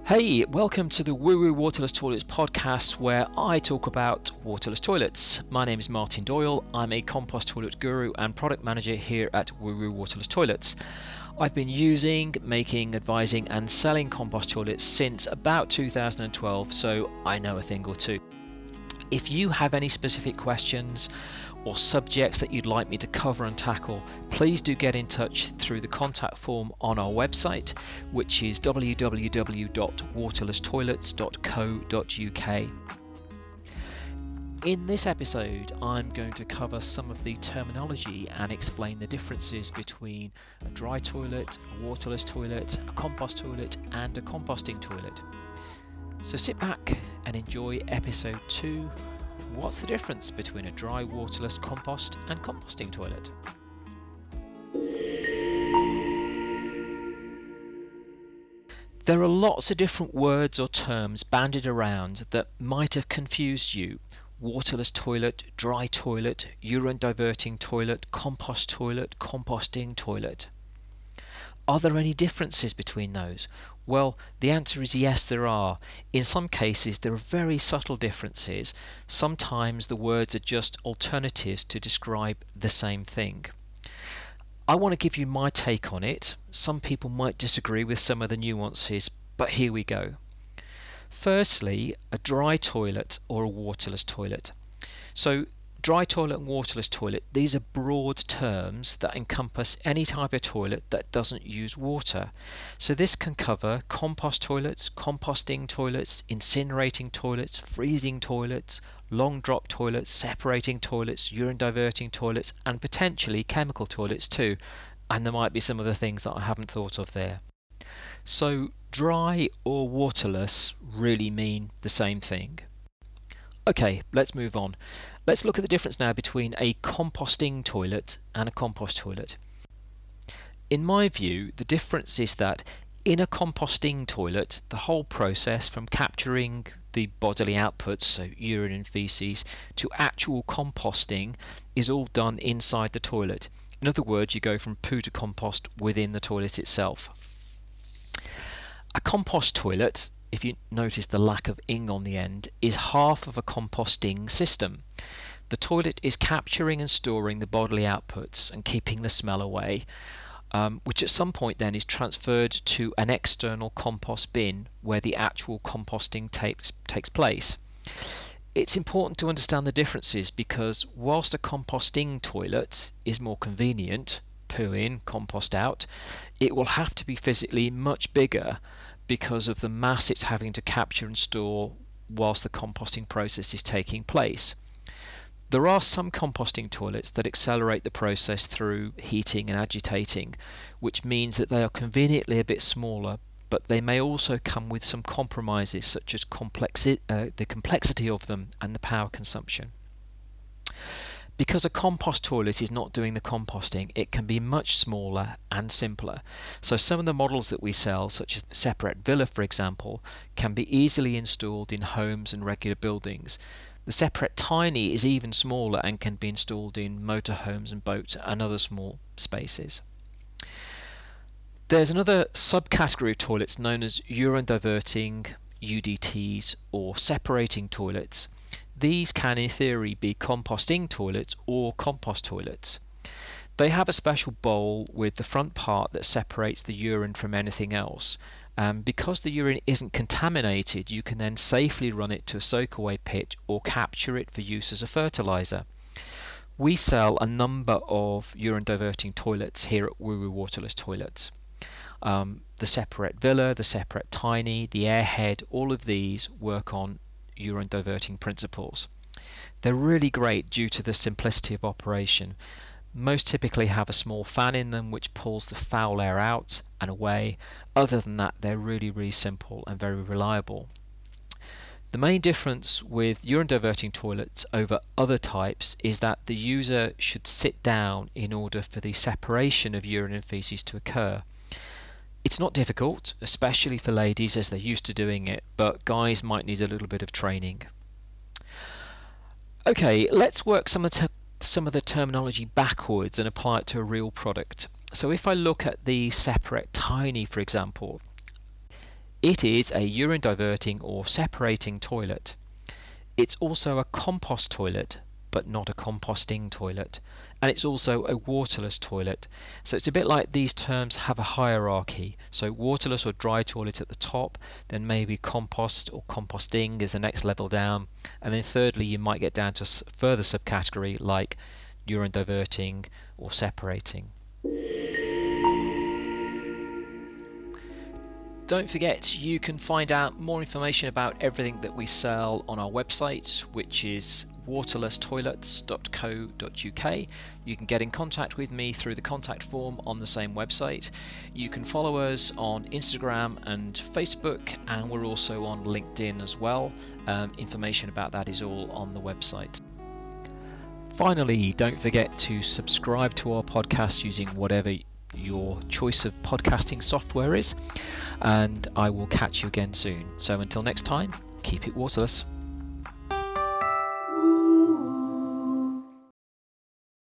Hey, welcome to the Woo Woo Waterless Toilets podcast where I talk about waterless toilets. My name is Martin Doyle. I'm a compost toilet guru and product manager here at Woo Woo Waterless Toilets. I've been using, making, advising and selling compost toilets since about 2012, so I know a thing or two. If you have any specific questions or subjects that you'd like me to cover and tackle, please do get in touch through the contact form on our website, which is www.waterlesstoilets.co.uk. In this episode, I'm going to cover some of the terminology and explain the differences between a dry toilet, a waterless toilet, a compost toilet, and a composting toilet. So sit back and enjoy episode 2. What's the difference between a dry waterless compost and composting toilet? There are lots of different words or terms bandied around that might have confused you. Waterless toilet, dry toilet, urine diverting toilet, compost toilet, composting toilet. Are there any differences between those? Well, the answer is yes, there are. In some cases, there are very subtle differences. Sometimes the words are just alternatives to describe the same thing. I want to give you my take on it. Some people might disagree with some of the nuances, but here we go. Firstly, a dry toilet or a waterless toilet. So, dry toilet and waterless toilet, these are broad terms that encompass any type of toilet that doesn't use water. So this can cover compost toilets, composting toilets, incinerating toilets, freezing toilets, long drop toilets, separating toilets, urine diverting toilets, and potentially chemical toilets too. And there might be some other things that I haven't thought of there. So dry or waterless really mean the same thing. Okay, let's move on. Let's look at the difference now between a composting toilet and a compost toilet. In my view, the difference is that in a composting toilet, the whole process from capturing the bodily outputs, so urine and feces, to actual composting is all done inside the toilet. In other words, you go from poo to compost within the toilet itself. A compost toilet, if you notice the lack of ing on the end, is half of a composting system. The toilet is capturing and storing the bodily outputs and keeping the smell away, which at some point then is transferred to an external compost bin where the actual composting takes place. It's important to understand the differences because whilst a composting toilet is more convenient, poo in, compost out, it will have to be physically much bigger because of the mass it's having to capture and store whilst the composting process is taking place. There are some composting toilets that accelerate the process through heating and agitating, which means that they are conveniently a bit smaller, but they may also come with some compromises such as the complexity of them and the power consumption. Because a compost toilet is not doing the composting, it can be much smaller and simpler. So some of the models that we sell, such as the Separate Villa for example, can be easily installed in homes and regular buildings. The Separate Tiny is even smaller and can be installed in motorhomes and boats and other small spaces. There's another subcategory of toilets known as urine diverting, UDTs, or separating toilets. These can in theory be composting toilets or compost toilets. They have a special bowl with the front part that separates the urine from anything else. Because the urine isn't contaminated, you can then safely run it to a soak-away pit or capture it for use as a fertilizer. We sell a number of urine diverting toilets here at Woo Woo Waterless Toilets. The Separate Villa, the Separate Tiny, the Airhead, all of these work on urine diverting principles. They're really great due to the simplicity of operation. Most typically have a small fan in them which pulls the foul air out and away. Other than that, they're really simple and very reliable. The main difference with urine diverting toilets over other types is that the user should sit down in order for the separation of urine and feces to occur. It's not difficult, especially for ladies as they're used to doing it, but guys might need a little bit of training. Okay, let's work some of the terminology backwards and apply it to a real product. So if I look at the Separate Tiny, for example, It is a urine diverting or separating toilet. It's also a compost toilet, but not a composting toilet. And it's also a waterless toilet. So it's a bit like these terms have a hierarchy. So waterless or dry toilet at the top, then maybe compost or composting is the next level down. And then thirdly, you might get down to a further subcategory like urine diverting or separating. Don't forget, you can find out more information about everything that we sell on our website, which is waterlesstoilets.co.uk. You can get in contact with me through the contact form on the same website. You can follow us on Instagram and Facebook, and we're also on LinkedIn as well. Information about that is all on the website. Finally, don't forget to subscribe to our podcast using whatever your choice of podcasting software is, and I will catch you again soon. So until next time, keep it waterless.